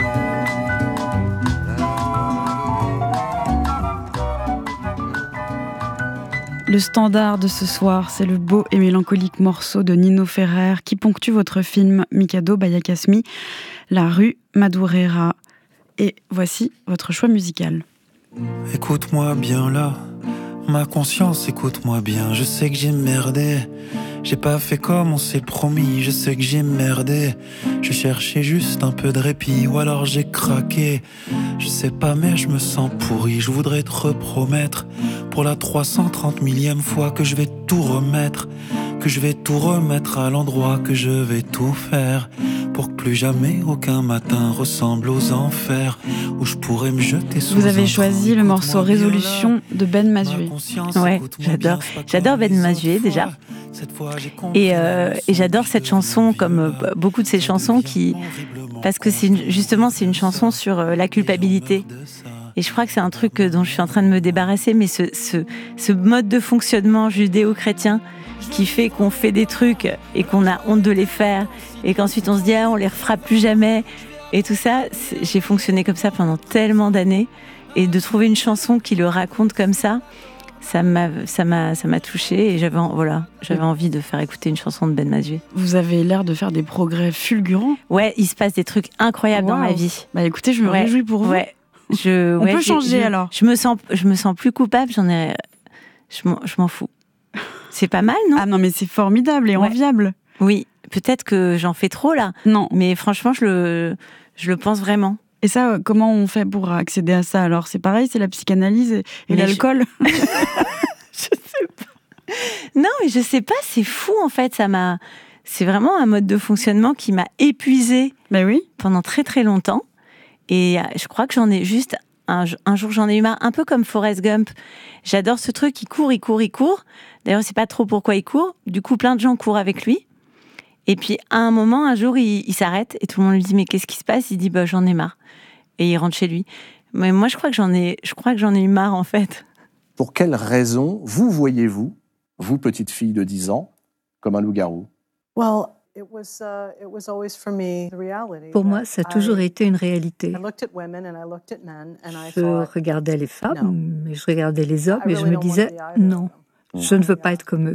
Le standard de ce soir, c'est le beau et mélancolique morceau de Nino Ferrer qui ponctue votre film Mikado Bayakasmi, La rue Madureira. Et voici votre choix musical. Écoute-moi bien là, ma conscience, écoute-moi bien. Je sais que j'ai merdé, j'ai pas fait comme on s'est promis. Je sais que j'ai merdé, je cherchais juste un peu de répit. Ou alors j'ai craqué, je sais pas mais je me sens pourri. Je voudrais te repromettre pour la trois cent trente millième fois que je vais tout remettre, que je vais tout remettre à l'endroit, que je vais tout faire pour que plus jamais aucun matin ressemble aux enfers où je pourrais me jeter sous. Vous avez choisi le morceau Résolution de Ben Mazué. Ouais, j'adore. J'adore Ben Mazué déjà. Et, euh, et j'adore cette chanson comme beaucoup de ces chansons qui, parce que c'est une, justement c'est une chanson sur la culpabilité. Et je crois que c'est un truc dont je suis en train de me débarrasser, mais ce, ce, ce mode de fonctionnement judéo-chrétien qui fait qu'on fait des trucs et qu'on a honte de les faire et qu'ensuite on se dit ah, on les refera plus jamais et tout ça, j'ai fonctionné comme ça pendant tellement d'années et de trouver une chanson qui le raconte comme ça, ça m'a, ça m'a, ça m'a touchée et j'avais, voilà, j'avais envie de faire écouter une chanson de Ben Mazué. Vous avez l'air de faire des progrès fulgurants. Ouais, il se passe des trucs incroyables wow. dans ma vie. Bah écoutez, je me ouais, réjouis pour vous. Ouais. Je, On ouais, peut changer je, alors. Je me sens, je me sens plus coupable. J'en ai, je m'en, je m'en fous. C'est pas mal, non ? Ah non, mais c'est formidable et ouais. enviable. Oui, peut-être que j'en fais trop là. Non, mais franchement, je le, je le pense vraiment. Et ça, comment on fait pour accéder à ça ? Alors, c'est pareil, c'est la psychanalyse et, et l'alcool. Je... je sais pas. Non, mais je sais pas. C'est fou en fait. Ça m'a. C'est vraiment un mode de fonctionnement qui m'a épuisée. Ben oui. Pendant très très longtemps. Et je crois que j'en ai juste, un, un jour j'en ai eu marre, un peu comme Forrest Gump. J'adore ce truc, il court, il court, il court. D'ailleurs, on ne sait pas trop pourquoi il court. Du coup, plein de gens courent avec lui. Et puis, à un moment, un jour, il, il s'arrête et tout le monde lui dit « Mais qu'est-ce qui se passe ?» Il dit bah, « J'en ai marre. » Et il rentre chez lui. Mais moi, je crois que j'en ai, je crois que j'en ai eu marre, en fait. Pour quelle raison vous voyez-vous, vous, petite fille de dix ans, comme un loup-garou ? Well, Pour moi, ça a toujours été une réalité. Je regardais les femmes, mais je regardais les hommes, et je me disais, non, je ne veux pas être comme eux.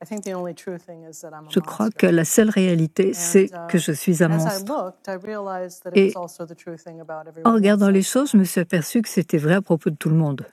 Je crois que la seule réalité, c'est que je suis un monstre. Et en regardant les choses, je me suis aperçue que c'était vrai à propos de tout le monde.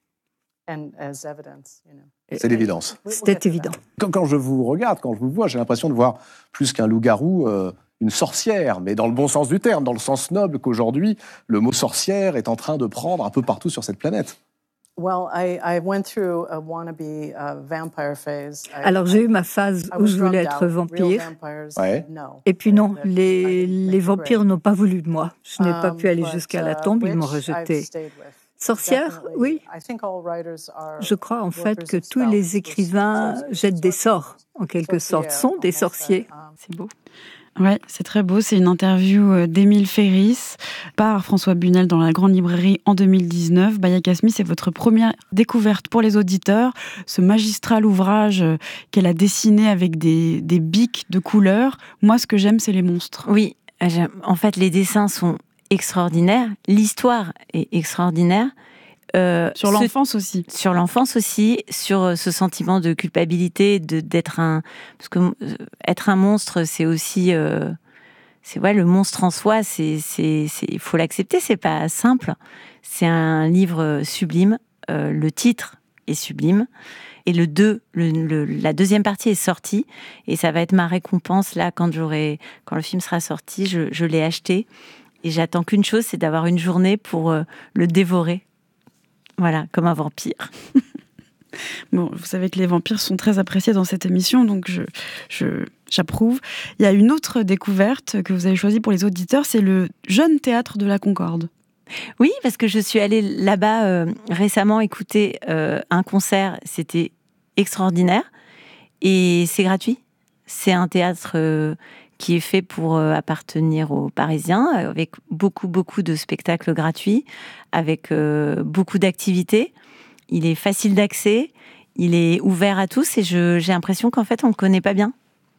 C'est l'évidence. C'était évident. Quand, quand je vous regarde, quand je vous vois, j'ai l'impression de voir plus qu'un loup-garou, euh, une sorcière, mais dans le bon sens du terme, dans le sens noble qu'aujourd'hui, le mot sorcière est en train de prendre un peu partout sur cette planète. Alors j'ai eu ma phase où je voulais être vampire. Ouais. Et puis non, les, les vampires n'ont pas voulu de moi. Je n'ai pas pu aller jusqu'à la tombe, ils m'ont rejetée. Sorcière, oui. Je crois en fait que tous les écrivains jettent des sorts, en quelque sorte, sont des sorciers. C'est beau. Ouais, c'est très beau. C'est une interview d'Émile Ferris par François Bunel dans la Grande Librairie en deux mille dix-neuf. Bayaka Smith, c'est votre première découverte pour les auditeurs. Ce magistral ouvrage qu'elle a dessiné avec des, des bics de couleurs. Moi, ce que j'aime, c'est les monstres. Oui, en fait, les dessins sont extraordinaires. L'histoire est extraordinaire. Euh, sur l'enfance ce, aussi. Sur l'enfance aussi, sur ce sentiment de culpabilité, de, d'être un... Parce que euh, être un monstre, c'est aussi... Euh, c'est ouais, le monstre en soi, c'est, c'est, c'est, il faut l'accepter, c'est pas simple. C'est un livre sublime. Euh, le titre est sublime. Et le deux, le, le, la deuxième partie est sortie. Et ça va être ma récompense, là, quand, j'aurai, quand le film sera sorti. Je, je l'ai acheté. Et j'attends qu'une chose, c'est d'avoir une journée pour euh, le dévorer. Voilà, comme un vampire. Bon, vous savez que les vampires sont très appréciés dans cette émission, donc je, je, j'approuve. Il y a une autre découverte que vous avez choisie pour les auditeurs, c'est le Jeune Théâtre de la Concorde. Oui, parce que je suis allée là-bas euh, récemment écouter euh, un concert, c'était extraordinaire, et c'est gratuit. C'est un théâtre... Euh, qui est fait pour appartenir aux Parisiens, avec beaucoup, beaucoup de spectacles gratuits, avec euh, beaucoup d'activités. Il est facile d'accès, il est ouvert à tous, et je, j'ai l'impression qu'en fait, on ne le connaît pas bien.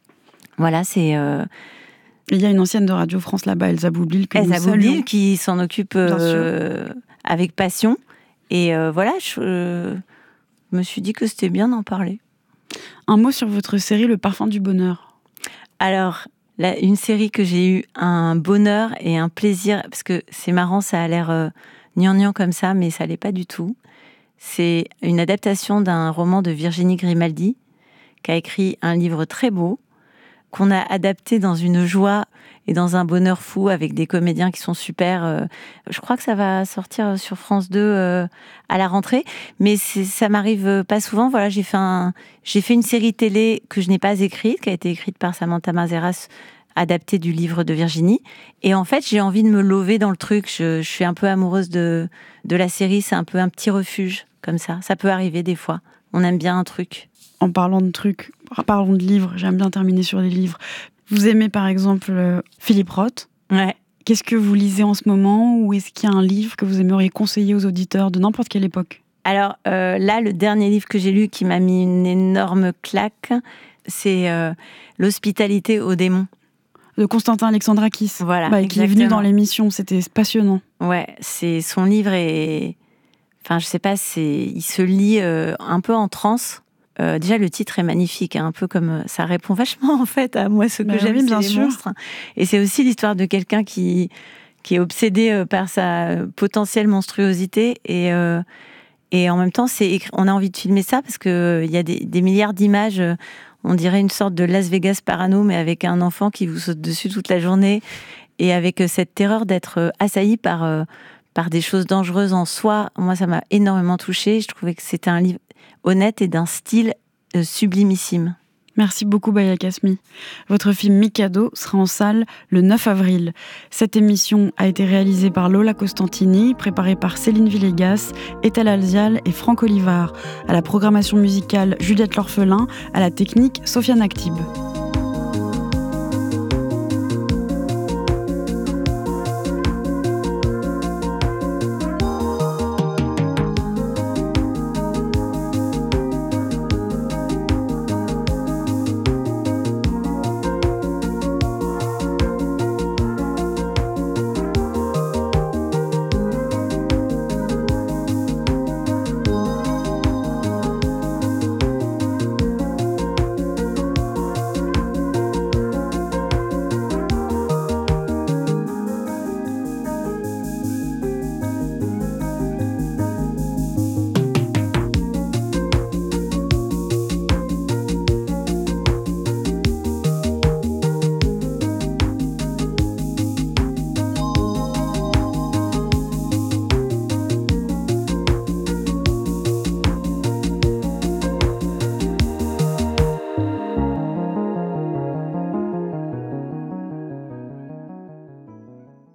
Voilà, c'est... Euh... Il y a une ancienne de Radio France là-bas, Elsa Boublil, que Elsa nous saluons. Boublil, qui s'en occupe euh, avec passion. Et euh, voilà, je euh, me suis dit que c'était bien d'en parler. Un mot sur votre série Le Parfum du Bonheur. Alors... Là, une série que j'ai eu un bonheur et un plaisir, parce que c'est marrant, ça a l'air euh, gnangnan comme ça, mais ça l'est pas du tout. C'est une adaptation d'un roman de Virginie Grimaldi, qui a écrit un livre très beau, qu'on a adapté dans une joie et dans un bonheur fou, avec des comédiens qui sont super. Euh, je crois que ça va sortir sur France deux euh, à la rentrée, mais c'est, ça m'arrive pas souvent. Voilà, j'ai fait, un, j'ai fait une série télé que je n'ai pas écrite, qui a été écrite par Samantha Mazeras, adaptée du livre de Virginie. Et en fait, j'ai envie de me lever dans le truc. Je, je suis un peu amoureuse de, de la série. C'est un peu un petit refuge, comme ça. Ça peut arriver des fois. On aime bien un truc. En parlant de trucs, parlons de livres. J'aime bien terminer sur les livres. Vous aimez par exemple euh, Philippe Roth. Ouais. Qu'est-ce que vous lisez en ce moment, ou est-ce qu'il y a un livre que vous aimeriez conseiller aux auditeurs de n'importe quelle époque ? Alors euh, là, le dernier livre que j'ai lu qui m'a mis une énorme claque, c'est euh, L'hospitalité aux démons. De Constantin Alexandrakis. Voilà, bah, qui est venu dans l'émission, c'était passionnant. Ouais, c'est son livre est, enfin je sais pas, c'est, il se lit euh, un peu en transe. Euh, déjà, le titre est magnifique, hein, un peu comme ça répond vachement en fait à moi ce que bah, j'aime, oui, c'est bien les sûr. Monstres. Et c'est aussi l'histoire de quelqu'un qui qui est obsédé par sa potentielle monstruosité et euh, et en même temps, c'est on a envie de filmer ça parce que il y a des, des milliards d'images. On dirait une sorte de Las Vegas parano, mais avec un enfant qui vous saute dessus toute la journée et avec cette terreur d'être assailli par par des choses dangereuses en soi. Moi, ça m'a énormément touchée. Je trouvais que c'était un livre honnête et d'un style euh, sublimissime. Merci beaucoup, Bayaka Smith. Votre film Mikado sera en salle le neuf avril. Cette émission a été réalisée par Lola Costantini, préparée par Céline Villegas, Ethel Alzial et Franck Olivard. À la programmation musicale, Juliette L'Orphelin. À la technique, Sofiane Aktib.